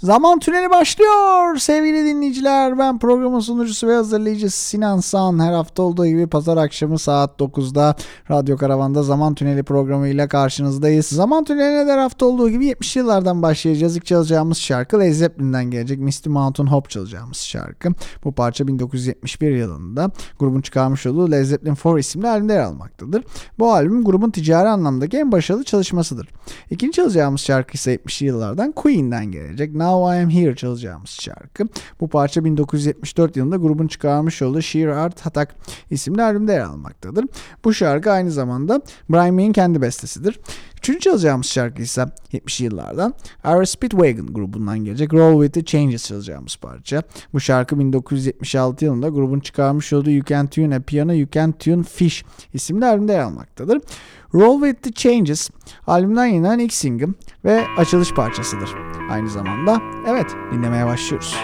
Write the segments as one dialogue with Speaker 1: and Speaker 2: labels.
Speaker 1: Zaman Tüneli başlıyor sevgili dinleyiciler. Ben programın sunucusu ve hazırlayıcısı Sinan Sağan. Her hafta olduğu gibi pazar akşamı saat 9'da Radyo Karavan'da Zaman Tüneli programıyla karşınızdayız. Zaman Tüneli'ne de her hafta olduğu gibi 70'li yıllardan başlayacağız. İlk çalacağımız şarkı Led Zeppelin'den gelecek. Misty Mountain Hop çalacağımız şarkı. Bu parça 1971 yılında grubun çıkarmış olduğu Led Zeppelin 4 isimli albümde yer almaktadır. Bu albüm grubun ticari anlamdaki en başarılı çalışmasıdır. İkinci çalacağımız şarkı ise 70'li yıllardan Queen'den gelecek. Now I Am Here çalacağımız şarkı. Bu parça 1974 yılında grubun çıkarmış olduğu Sheer Art Attack isimli albümde yer almaktadır. Bu şarkı aynı zamanda Brian May'in kendi bestesidir. Üçüncü çalacağımız şarkı ise 70'li yıllardan Ira Speedwagon grubundan gelecek Roll With The Changes çalacağımız parça. Bu şarkı 1976 yılında grubun çıkarmış olduğu You Can Tune A Piano, You Can Tune Fish isimli albümde yer almaktadır. Roll With The Changes albümden yayınlanan ilk single ve açılış parçasıdır. Aynı zamanda evet dinlemeye başlıyoruz.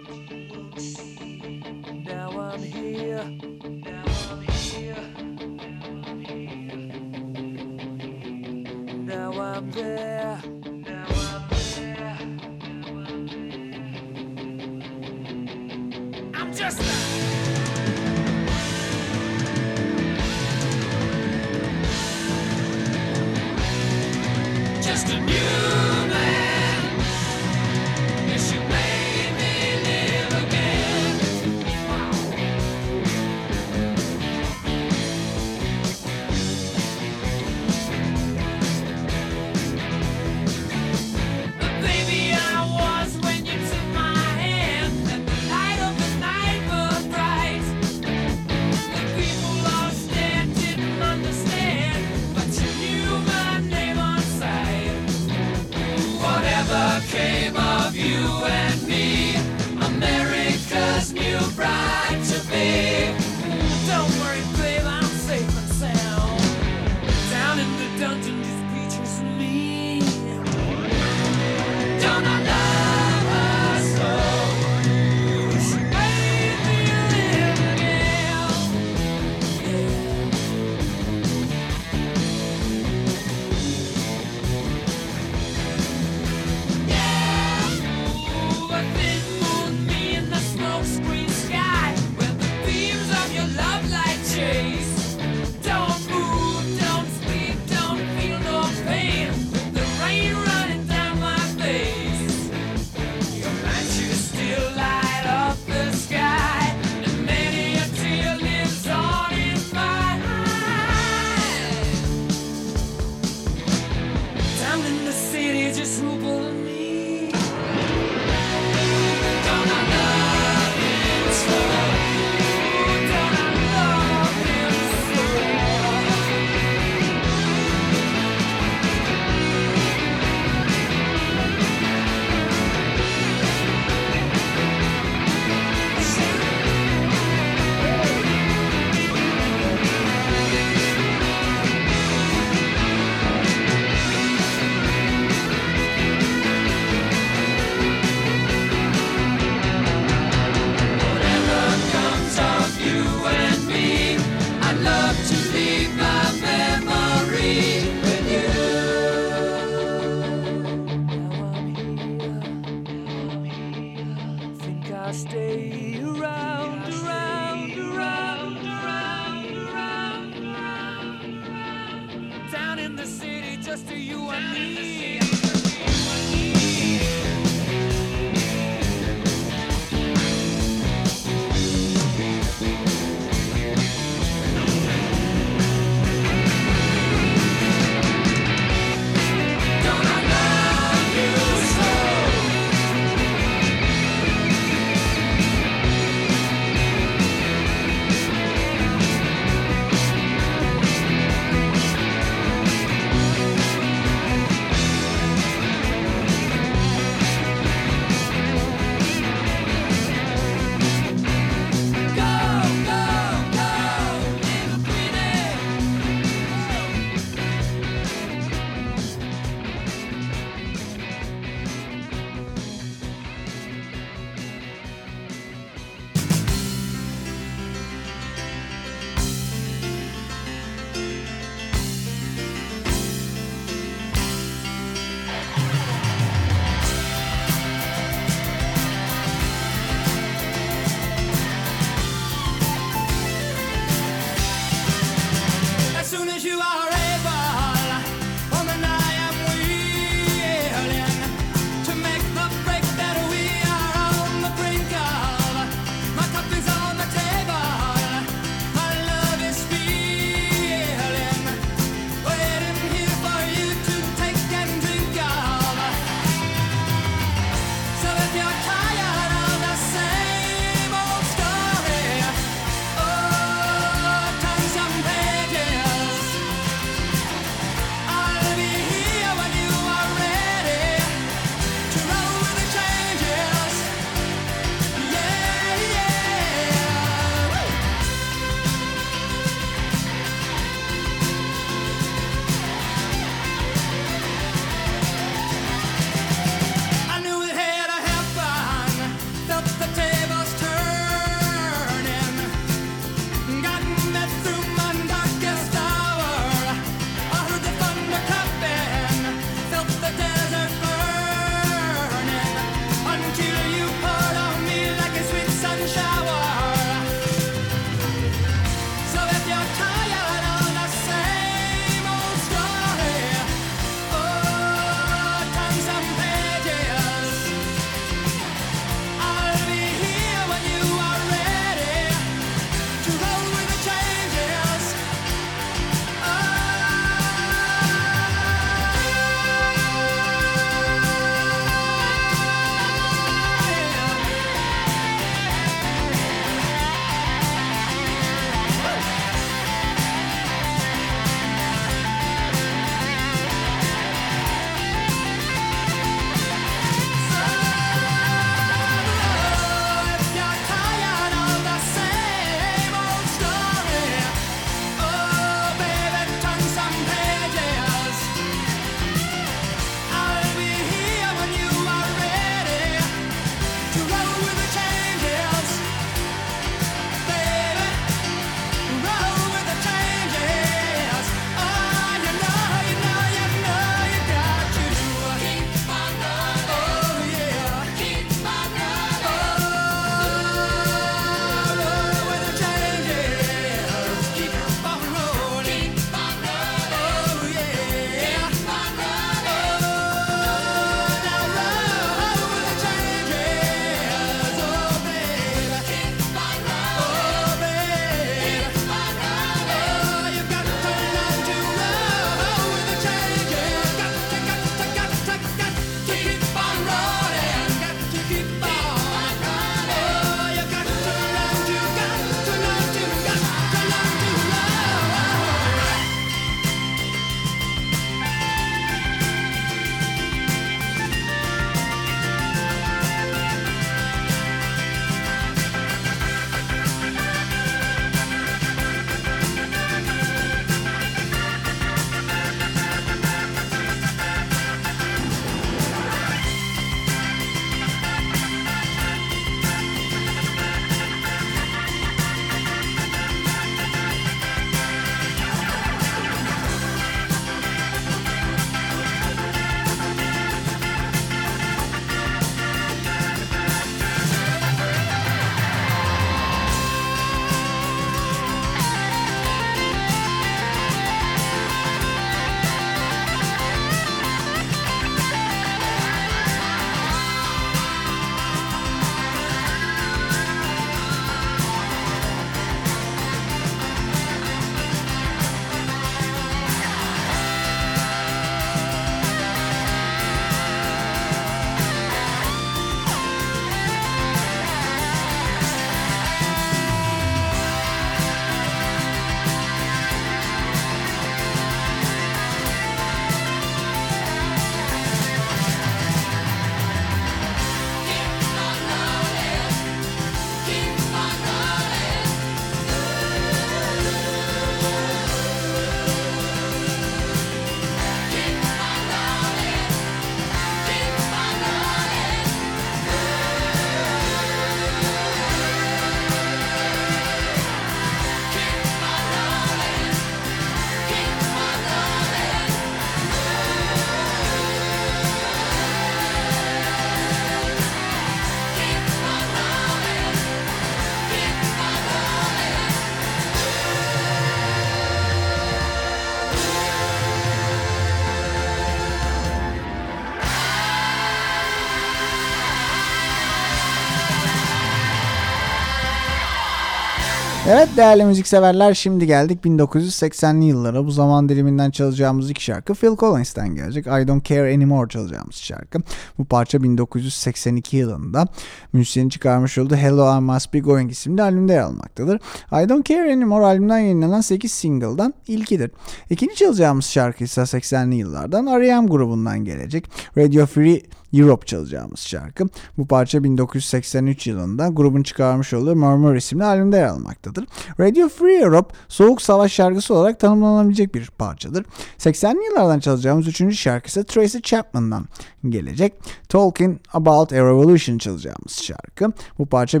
Speaker 1: Evet değerli müzikseverler, şimdi geldik 1980'li yıllara. Bu zaman diliminden çalacağımız iki şarkı Phil Collins'ten gelecek. I Don't Care Anymore çalacağımız şarkı. Bu parça 1982 yılında müzisyenin çıkarmış olduğu Hello I Must Be Going isimli albümde yer almaktadır. I Don't Care Anymore albümden yayınlanan 8 single'dan ilkidir. İkinci çalacağımız şarkı ise 80'li yıllardan R.E.M. grubundan gelecek. Radio Free Europe çalacağımız şarkı. Bu parça 1983 yılında grubun çıkarmış olduğu Murmur isimli albümde yer almaktadır. Radio Free Europe soğuk savaş şarkısı olarak tanımlanabilecek bir parçadır. 80'li yıllardan çalacağımız üçüncü şarkı ise Tracy Chapman'dan gelecek. Talking About a Revolution çalacağımız şarkı. Bu parça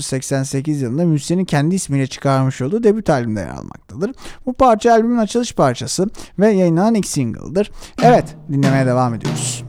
Speaker 1: 1988 yılında müzisyenin kendi ismiyle çıkarmış olduğu debüt albümde yer almaktadır. Bu parça albümün açılış parçası ve yayınlanan ilk single'dır. Evet, dinlemeye devam ediyoruz.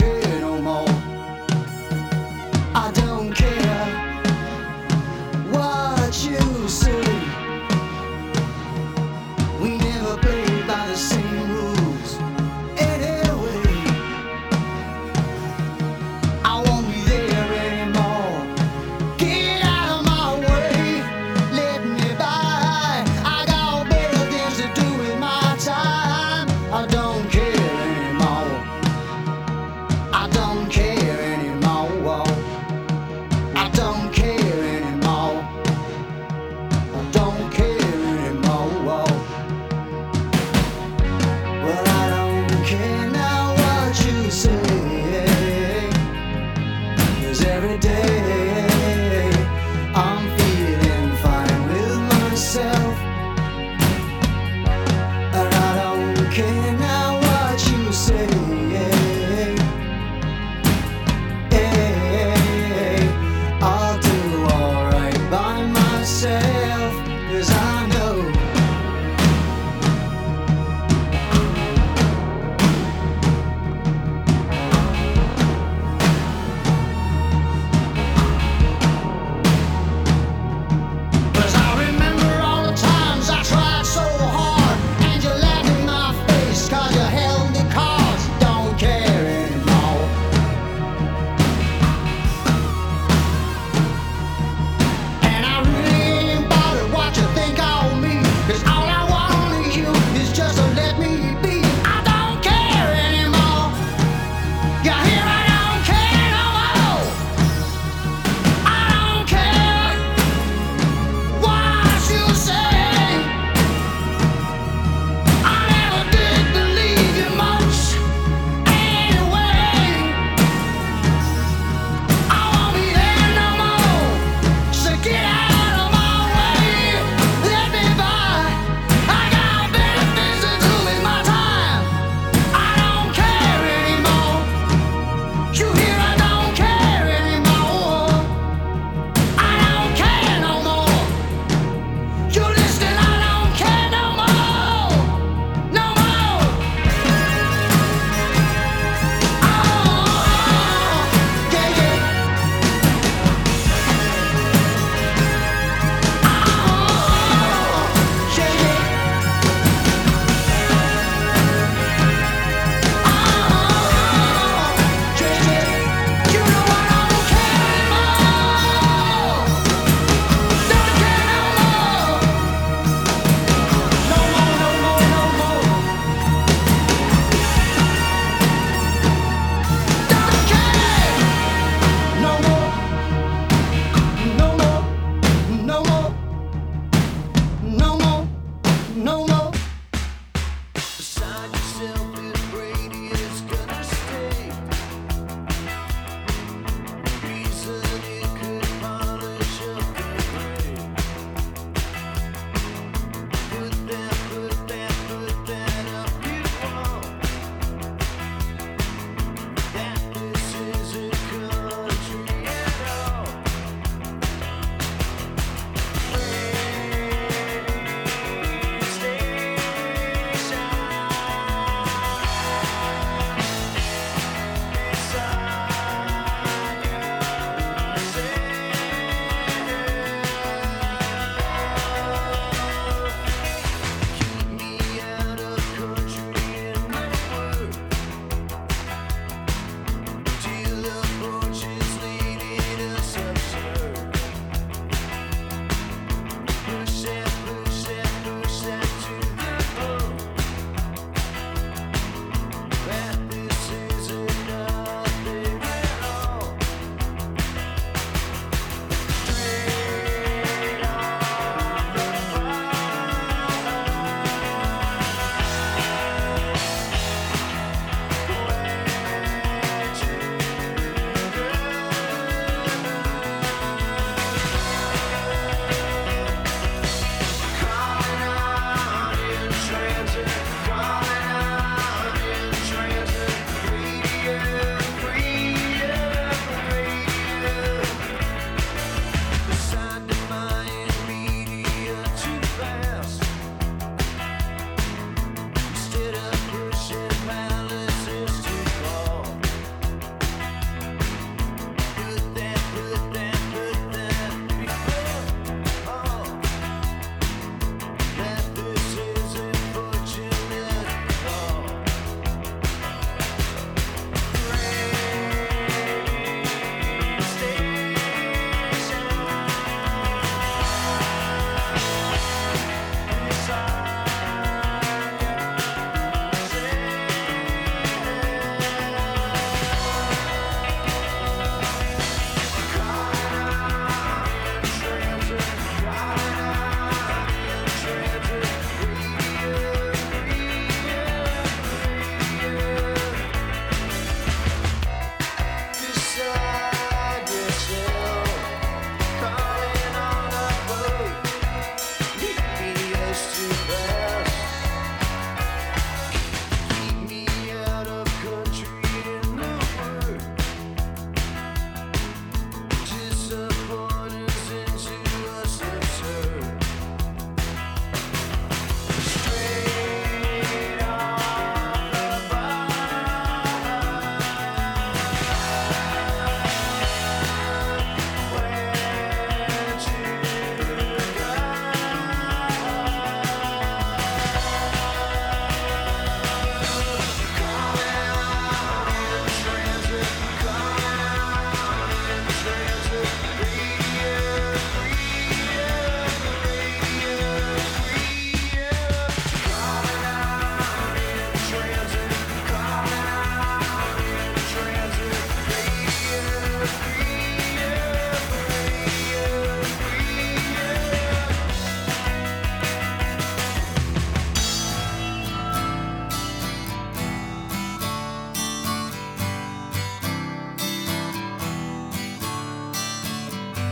Speaker 2: What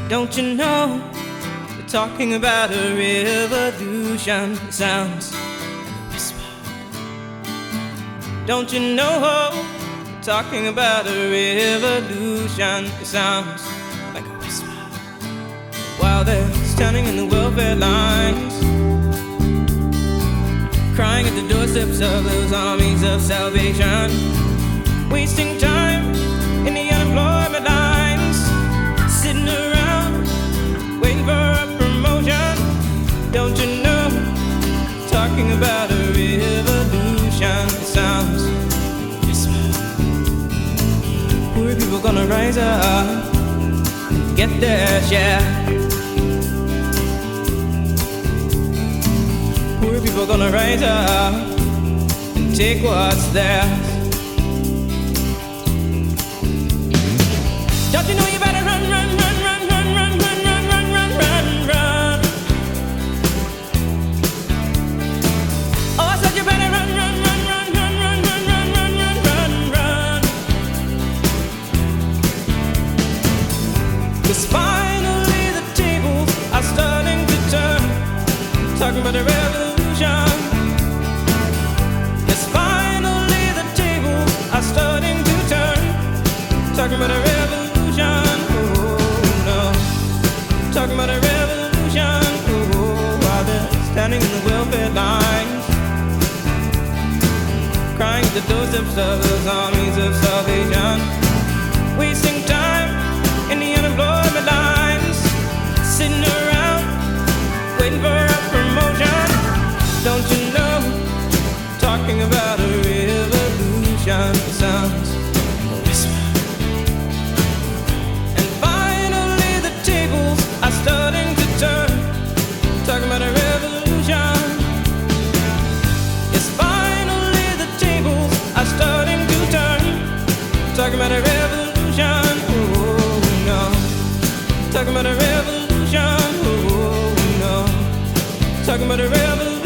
Speaker 2: Don't you know we're talking about a revolution? It sounds like a whisper. Don't you know we're talking about a revolution? It sounds like a whisper. While they're standing in the welfare lines, crying at the doorsteps of those armies of salvation, wasting time in the unemployment lines, sitting around waiting for a promotion. Don't you know, talking about a revolution? It sounds whisper. Poor people gonna rise up and get their share. Poor people gonna rise up and take what's theirs. Don't you know you better run, run, run, run, run, run, run, run, run, run, run, run. Oh, I said you better run, run, run, run, run, run, run, run, run, run, run, run. 'Cause finally the tables are starting to turn, talking about the revolution. Yes, finally the tables are starting to turn, talking about a revolution. Oh no, talking about a revolution. Oh, while they're standing in the welfare lines, crying at the doorsteps of those armies of salvation, wasting time in the unemployment lines, sitting around waiting for a promotion. Don't you know, talking about a revolution sounds a whisper. And finally the tables are starting to turn, talking about a revolution. Yes, finally the tables are starting to turn, talking about a revolution. Oh no, talking about a revolution. Oh no, talking about a revolution.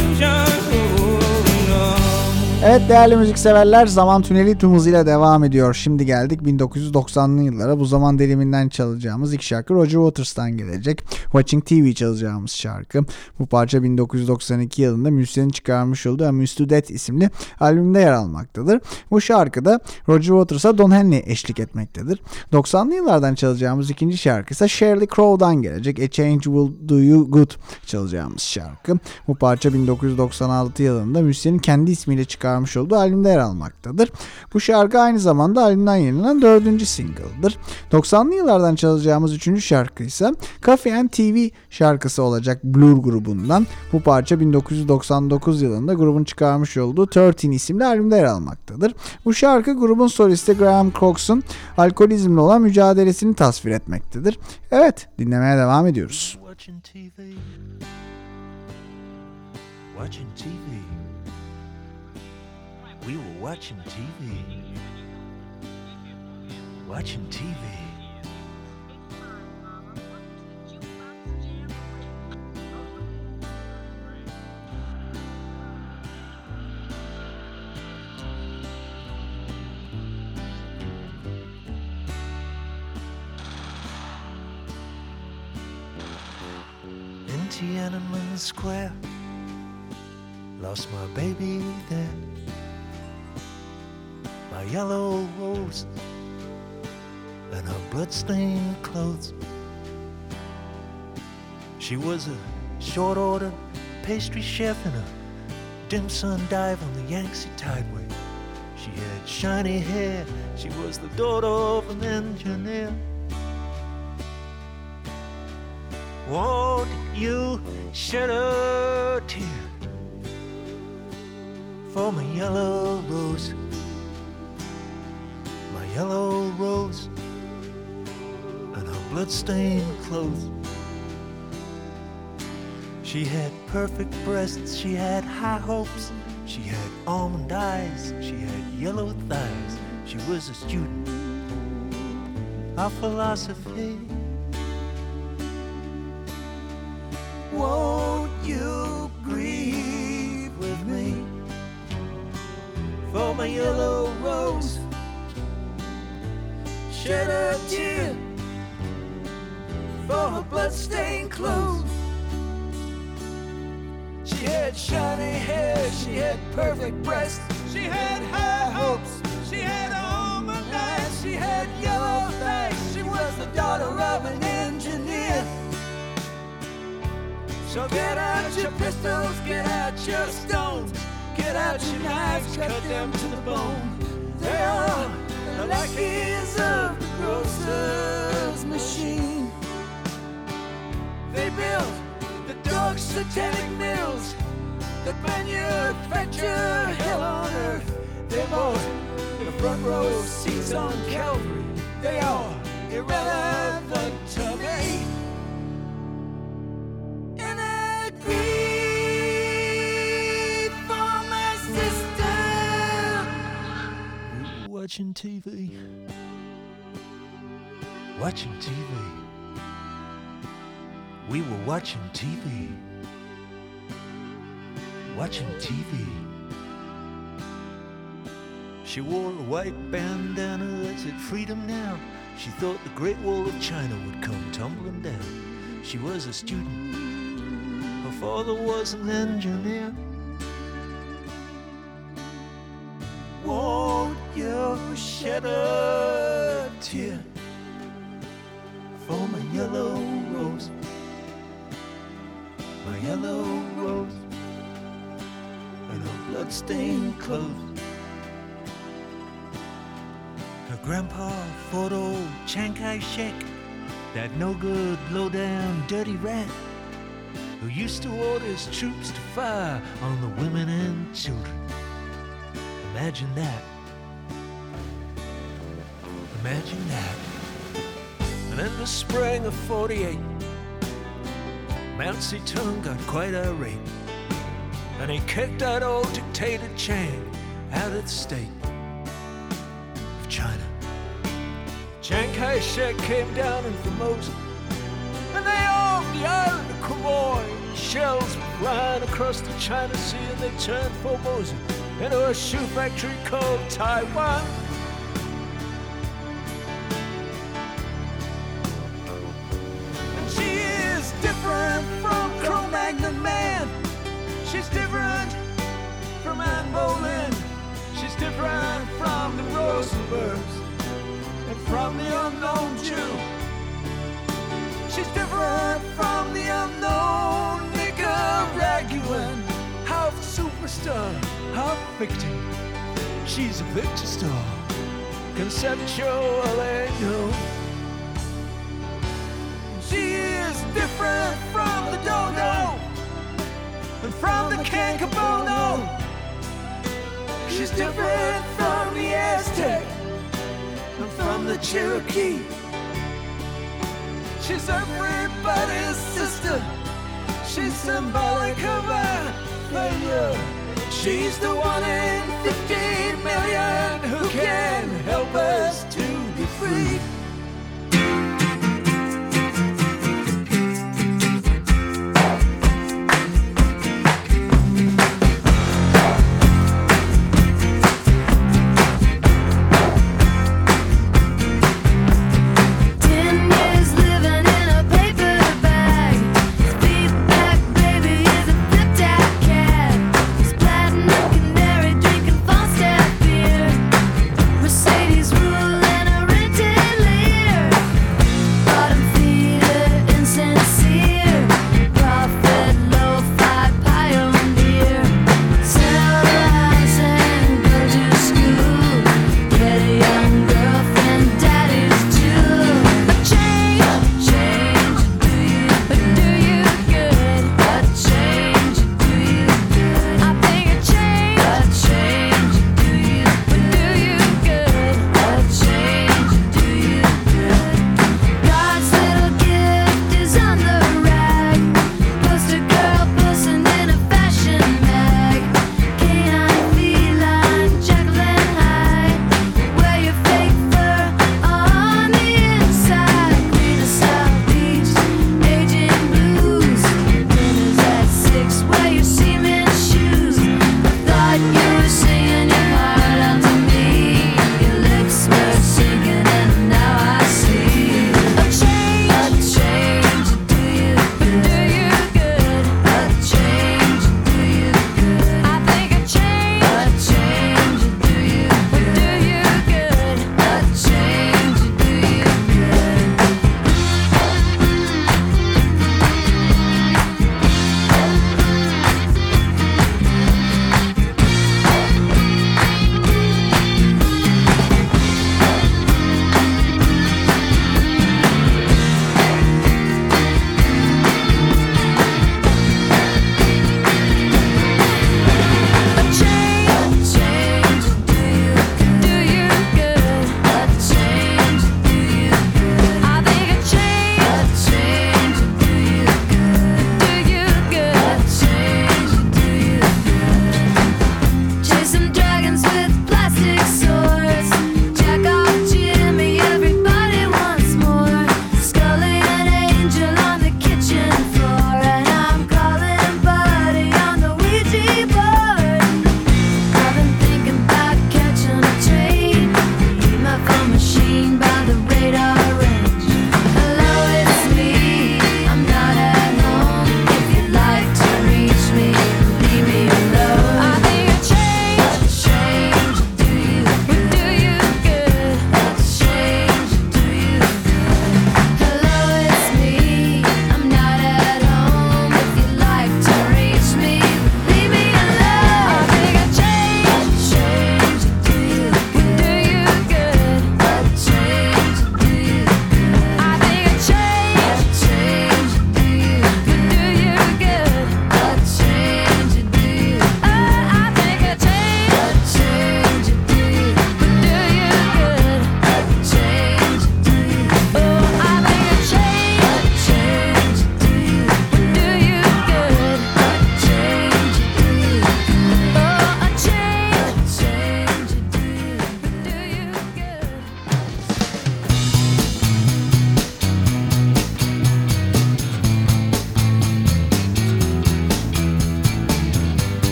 Speaker 1: Evet değerli müzikseverler, Zaman Tüneli tüm hızıyla devam ediyor. Şimdi geldik 1990'lı yıllara. Bu zaman diliminden çalacağımız ilk şarkı Roger Waters'tan gelecek. Watching TV çalacağımız şarkı. Bu parça 1992 yılında müzisyenin çıkarmış olduğu Amused to Death isimli albümde yer almaktadır. Bu şarkıda Roger Waters'a Don Henley eşlik etmektedir. 90'lı yıllardan çalacağımız ikinci şarkı ise Sheryl Crow'dan gelecek. A Change Will Do You Good çalacağımız şarkı. Bu parça 1996 yılında müzisyenin kendi ismiyle çıkarmış olduğu albümde yer almaktadır. Bu şarkı aynı zamanda albümden yayınlanan 4. single'dır. 90'lı yıllardan çalacağımız 3. şarkı ise Coffee and TV şarkısı olacak Blur grubundan. Bu parça 1999 yılında grubun çıkarmış olduğu 13 isimli albümde yer almaktadır. Bu şarkı grubun solisti Graham Cox'un alkolizmle olan mücadelesini tasvir etmektedir. Evet, dinlemeye devam ediyoruz.
Speaker 3: Watching TV. Watching TV. We were watching TV. Watching TV. In Tiananmen Square, lost my baby there. My yellow rose and her bloodstained clothes. She was a short order pastry chef in a dim sun dive on the Yangtze Tideway. She had shiny hair, she was the daughter of an engineer. Won't you shed a tear for my yellow rose? My yellow rose and her bloodstained clothes. She had perfect breasts, she had high hopes, she had almond eyes, she had yellow thighs. She was a student of philosophy. Won't you grieve with me for my yellow rose? Shed a tear for her bloodstained clothes. She had shiny hair, she had perfect breasts, she had high hopes, she had almond eyes, she had yellow face, she was the daughter of an engineer. So get out your pistols, get out your stones, get out your knives, cut them to the bone. They are the lackeys of the grocer's machine. They built the dog satanic mills that manufacture hell on earth. They bought the front row seats on Calvary. They are irrelevant to me. And I grieve for my sister. We were watching TV. Watching TV. We were watching TV. Watching TV. She wore a white bandana that said freedom now. She thought the Great Wall of China would come tumbling down. She was a student. Her father was an engineer. Won't you shed a tear for my yellow rose? My yellow rose and her bloodstained clothes. Her grandpa fought old Chiang Kai-shek, that no-good, low-down, dirty rat who used to order his troops to fire on the women and children. Imagine that. Imagine that. And in the spring of '48, Mao Zedong got quite irate, and he kicked that old dictator Chiang out of the state of China. Chiang Kai-shek came down in Formosa, and they armed the island of Quemoy. Shells were flying across the China Sea, and they turned Formosa into a shoe factory called Taiwan. And she is different from Cro-Magnon man. She's different from Anne Boleyn. She's different from the Rosenbergs and from the unknown Jew. She's different from the unknown Nicaraguan. Half superstar, half victim. She's a Victor star, conceptual angel. She is different from the dodo and from the cancabono. She's different from the Aztec and from the Cherokee. She's everybody's sister. She's symbolic of our failure. She's the 1 in 15 million who can help us to be free.
Speaker 4: Mercedes rule and a rented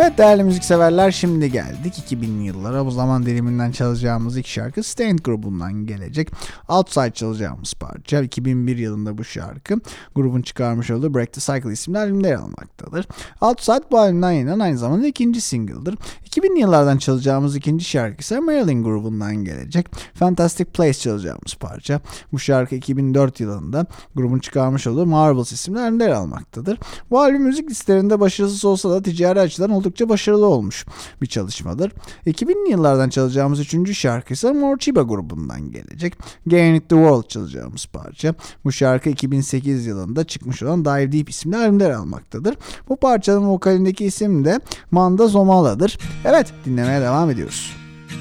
Speaker 1: Evet değerli müzikseverler, şimdi geldik 2000'li yıllara. Bu zaman diliminden çalacağımız ilk şarkı Stained grubundan gelecek. Outside çalacağımız parça 2001 yılında bu şarkı grubun çıkarmış olduğu Break the Cycle isimli albümde yer almaktadır. Outside bu albümden yayınlanan aynı zamanda ikinci single'dır. 2000'li yıllardan çalacağımız ikinci şarkı ise Marilyn grubundan gelecek. Fantastic Place çalacağımız parça. Bu şarkı 2004 yılında grubun çıkarmış olduğu Marbles isimli albümde yer almaktadır. Bu albüm müzik listelerinde başarısız olsa da ticari açıdan oldukça başarılı olmuş bir çalışmadır. 2000'li yıllardan çalacağımız üçüncü şarkı ise Morcheeba grubundan gelecek. Gain It The World çalacağımız parça. Bu şarkı 2008 yılında çıkmış olan Dive Deep isimli albümde yer almaktadır. Bu parçanın vokalindeki isim de Manda Zomala'dır. Evet, dinlemeye devam ediyoruz.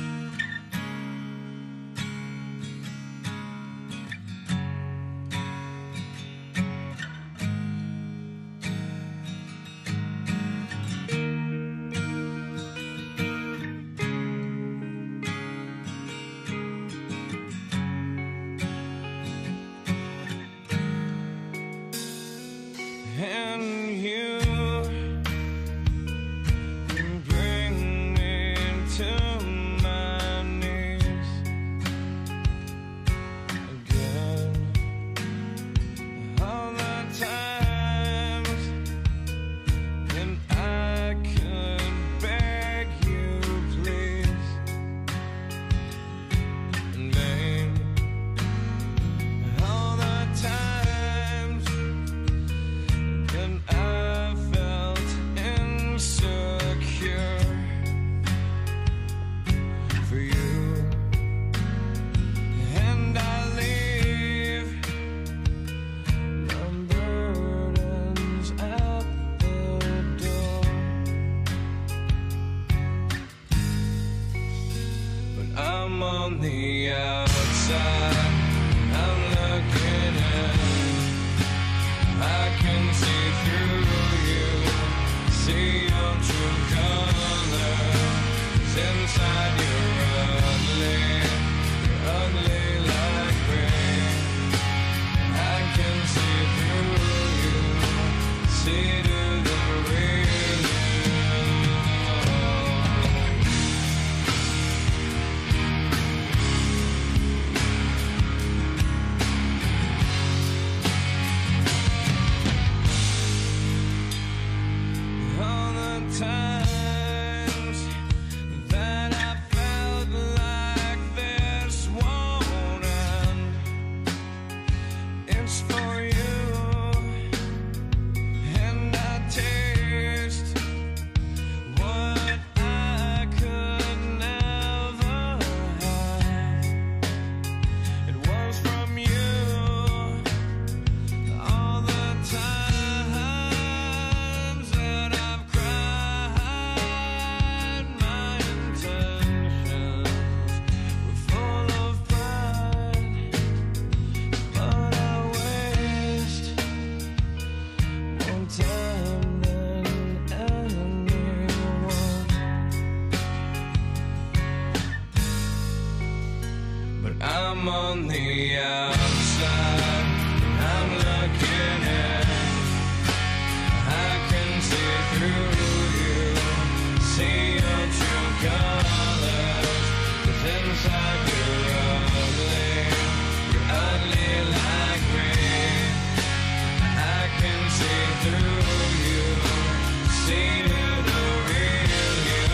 Speaker 2: I'm on the outside, I'm looking in, I can see through you, see your true colors, 'cause inside you're ugly like me, I can see through you, see the real you.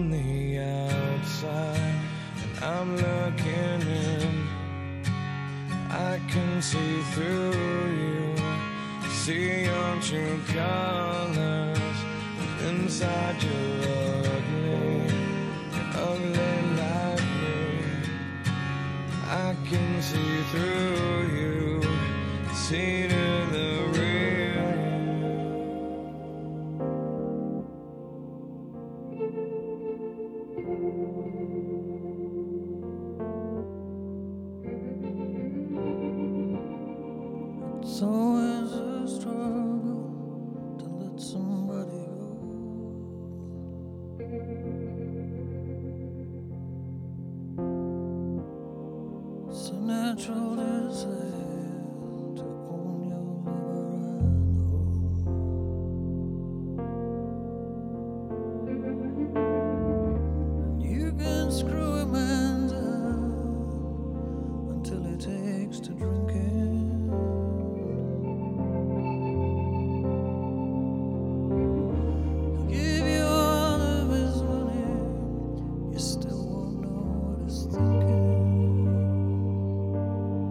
Speaker 2: on the outside and I'm looking in. I can see through you, see your true colors. Inside you're ugly like me. I can see through you, see to the real you. It's always a struggle to let somebody go. It's a natural desire to own your lover and home. And you can screw a man down until he takes to drinking. He'll give you all of his money, you still won't know what he's thinking.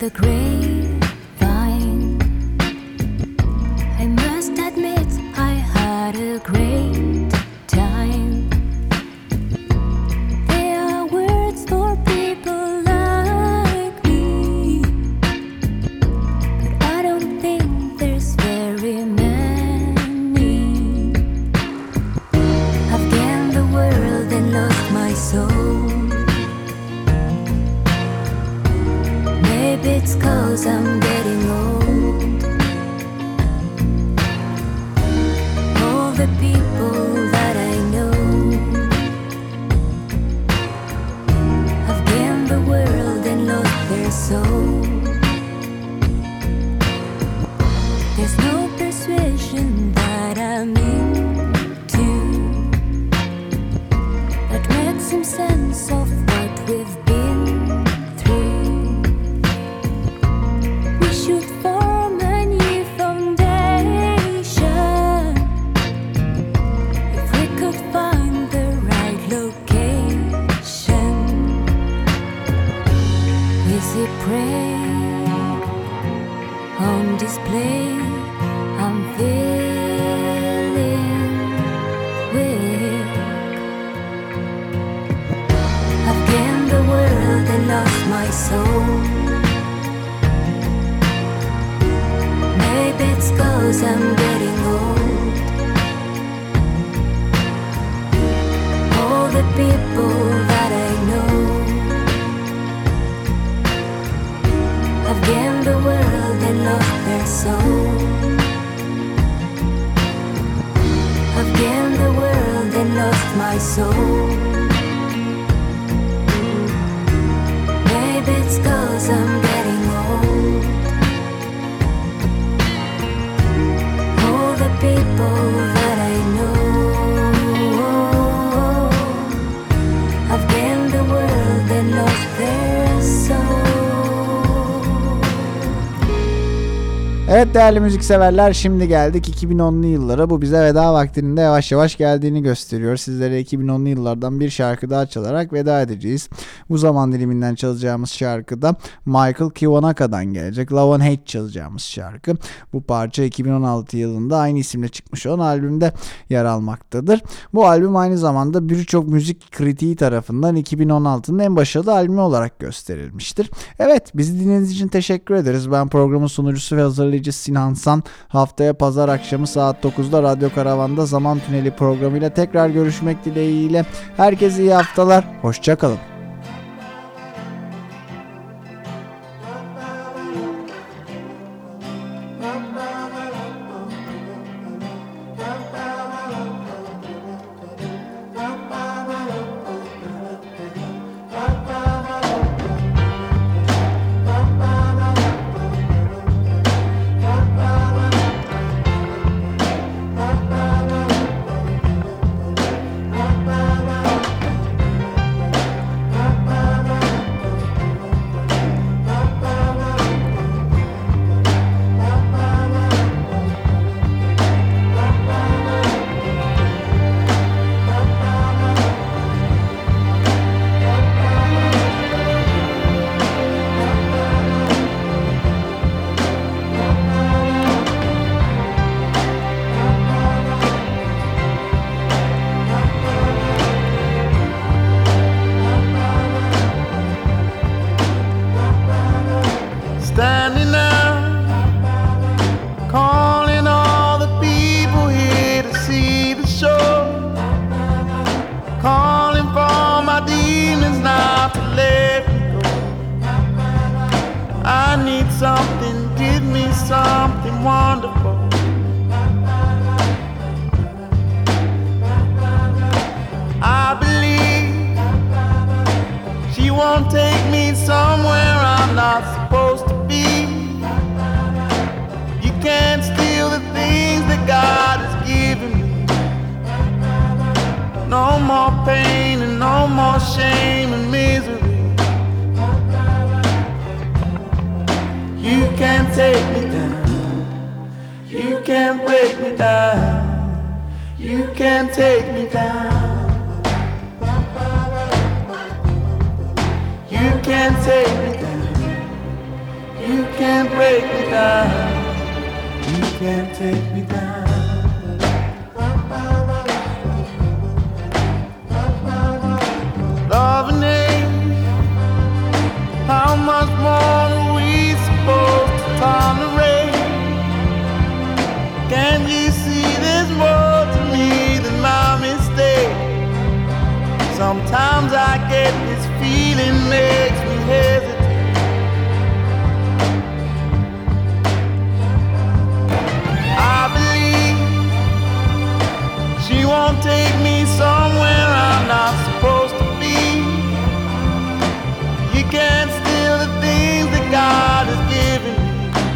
Speaker 4: the grapevine. I must admit I had a great time. There are words for people like me, but I don't think there's very many. I've gained the world and lost my soul. Maybe it's 'cause I'm getting old. All the people that I know have gained the world and lost their soul. There's no persuasion that I'm into that makes some sense of what we've been through. We should form a new foundation if we could find the right location. Is it prey on display? I'm feeling weak. I've gained the world and lost my soul. Maybe it's 'cause I'm getting old. All the people that I know have gained the world and lost their soul. I've gained the world and lost my soul. Maybe it's 'cause I'm getting old. All the people that I know have gained the world and lost their soul.
Speaker 1: Evet değerli müzikseverler, şimdi geldik 2010'lu yıllara. Bu bize veda vaktinin de yavaş yavaş geldiğini gösteriyor. Sizlere 2010'lu yıllardan bir şarkı daha çalarak veda edeceğiz. Bu zaman diliminden çalacağımız şarkı da Michael Kivanaka'dan gelecek. Love and Hate çalacağımız şarkı. Bu parça 2016 yılında aynı isimle çıkmış olan albümde yer almaktadır. Bu albüm aynı zamanda birçok müzik kritiği tarafından 2016'nın en başarılı albümü olarak gösterilmiştir. Evet, bizi dinlediğiniz için teşekkür ederiz. Ben programın sunucusu ve hazırlayıcısı Sinan San. Haftaya pazar akşamı saat 9'da Radyo Karavan'da Zaman Tüneli programıyla tekrar görüşmek dileğiyle. Herkese iyi haftalar. Hoşça kalın.
Speaker 3: Standing up, calling all the people here to see the show. Calling for my demons not to let me go. I need something, give me something wonderful. I believe she won't take me somewhere I'm not supposed to be. You can't steal the things that God has given me. No more pain and no more shame and misery. You can't take me down. You can't break me down. You can't take me down. You can't take me down. can't take me down. Loving it, how much more are we supposed to tolerate? Can you see there's more to me than my mistake? Sometimes I get this feeling makes me hesitate. I believe she won't take me somewhere I'm not supposed to be. You can't steal the things that God has given me.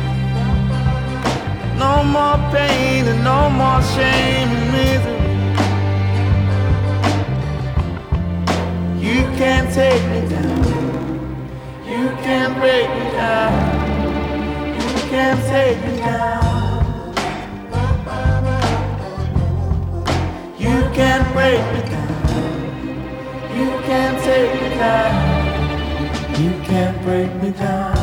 Speaker 3: No more pain and no more shame and misery. You can't take me down. You can't break me down. You can't take me down. You can't break me down. You can't take me down. You can't break me down.